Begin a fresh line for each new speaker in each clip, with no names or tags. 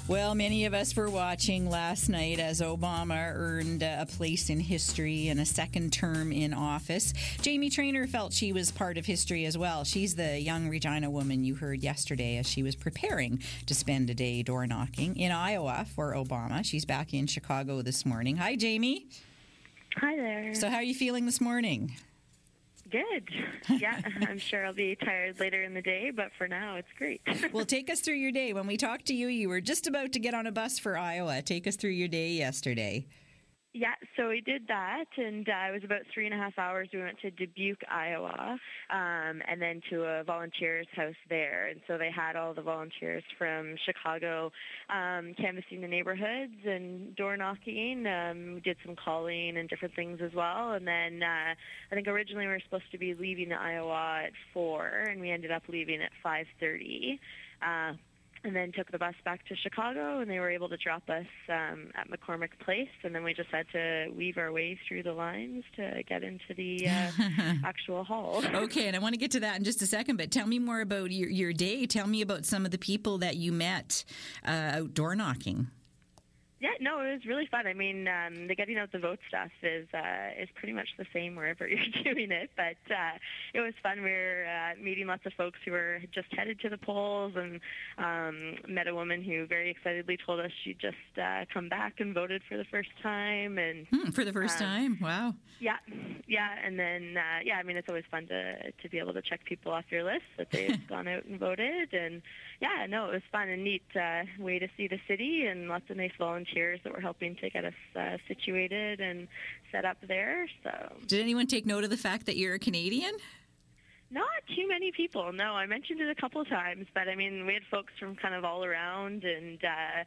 Well, many of us were watching last night as Obama earned a place in history and a second term in office. Jamie Traynor felt she was part of history as well. She's the young Regina woman you heard yesterday as she was preparing to spend a day door knocking in Iowa for Obama. She's back in Chicago this morning. Hi, Jamie.
Hi there.
So how are you feeling this morning?
Good. Yeah, I'm sure I'll be tired later in the day, but for now, it's great.
Well, take us through your day. When we talked to you, you were just about to get on a bus for Iowa. Take us through your day yesterday.
Yeah, so we did that, and it was about 3.5 hours. We went to Dubuque, Iowa, and then to a volunteer's house there. And so they had all the volunteers from Chicago canvassing the neighborhoods and door knocking. We did some calling and different things as well. And then I think originally we were supposed to be leaving Iowa at 4, and we ended up leaving at 5:30. And then took the bus back to Chicago, and they were able to drop us at McCormick Place, and then we just had to weave our way through the lines to get into the actual hall.
Okay, and I want to get to that in just a second, but tell me more about your day. Tell me about some of the people that you met out door knocking.
Yeah, no, it was really fun. I mean, the getting out the vote stuff is pretty much the same wherever you're doing it, but it was fun. We were meeting lots of folks who were just headed to the polls, and met a woman who very excitedly told us she'd just come back and voted for the first time. And
for the first time? Wow.
Yeah, and then, I mean, it's always fun to be able to check people off your list that they've gone out and voted, and it was fun and neat way to see the city, and lots of nice volunteers that were helping to get us situated and set up there. So,
did anyone take note of the fact that you're a Canadian?
Not too many people. No, I mentioned it a couple of times, but I mean, we had folks from kind of all around, and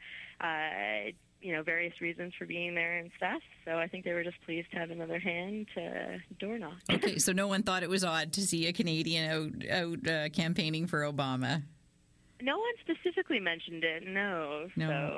various reasons for being there and stuff. So I think they were just pleased to have another hand to door knock.
Okay, so no one thought it was odd to see a Canadian out campaigning for Obama.
No one specifically mentioned it, no.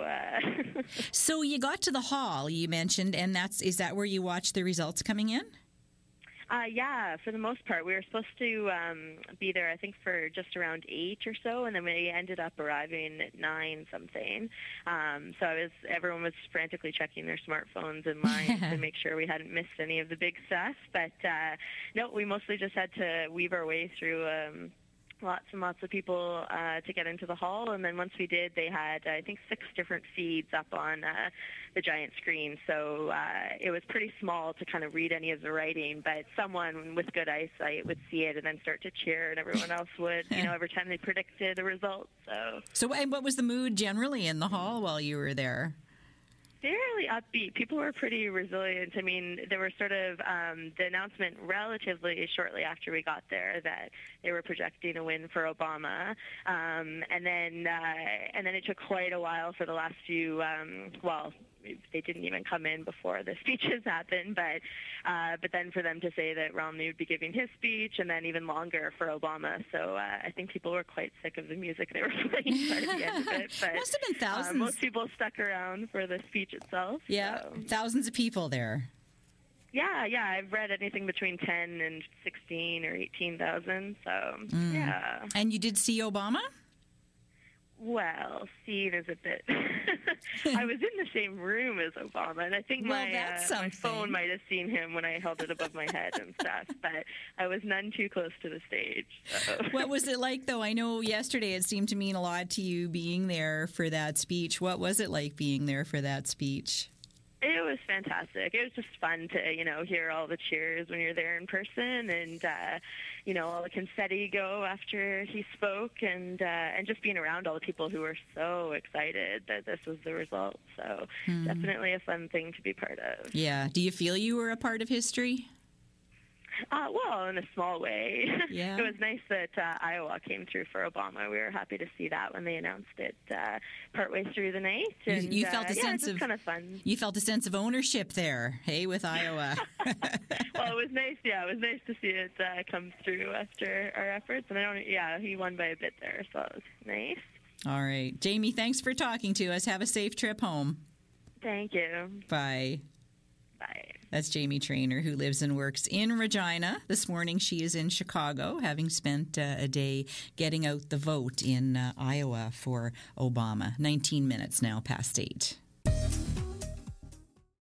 So you got to the hall, you mentioned, and is that where you watched the results coming in?
Yeah, for the most part. We were supposed to be there, I think, for just around 8 or so, and then we ended up arriving at 9 something. So everyone was frantically checking their smartphones in line to make sure we hadn't missed any of the big stuff. But no, we mostly just had to weave our way through lots and lots of people to get into the hall, and then once we did, they had, I think, 6 different feeds up on the giant screen, so it was pretty small to kind of read any of the writing, but someone with good eyesight would see it and then start to cheer, and everyone else would, every time they predicted the results. So
and what was the mood generally in the hall while you were there?
Fairly upbeat. People were pretty resilient. I mean, there were sort of the announcement relatively shortly after we got there that they were projecting a win for Obama, and then it took quite a while for the last few. They didn't even come in before the speeches happened, but then for them to say that Romney would be giving his speech, and then even longer for Obama. So I think people were quite sick of the music they were playing by the end of it. But
must have been thousands.
Most people stuck around for the speech itself.
Yeah, so. Thousands of people there.
Yeah, I've read anything between 10 and 16 or 18,000. So yeah.
And you did see Obama?
Well, seeing is a bit. I was in the same room as Obama, and I think my phone might have seen him when I held it above my head and stuff, but I was none too close to the stage. So.
What was it like, though? I know yesterday it seemed to mean a lot to you being there for that speech. What was it like being there for that speech?
It was fantastic. It was just fun to, hear all the cheers when you're there in person, and, all the confetti go after he spoke, and just being around all the people who were so excited that this was the result. So definitely a fun thing to be part of.
Yeah. Do you feel you were a part of history?
Well, in a small way.
Yeah.
It was nice that Iowa came through for Obama. We were happy to see that when they announced it partway through the night. And,
you felt a sense of
kind of fun.
You felt a sense of ownership there, hey, with Iowa.
Well, it was nice. Yeah, it was nice to see it come through after our efforts. And he won by a bit there, so it was nice.
All right, Jamie, thanks for talking to us. Have a safe trip home.
Thank you.
Bye.
Bye.
That's Jamie Trainer, who lives and works in Regina. This morning she is in Chicago, having spent a day getting out the vote in Iowa for Obama. 19 minutes now past 8.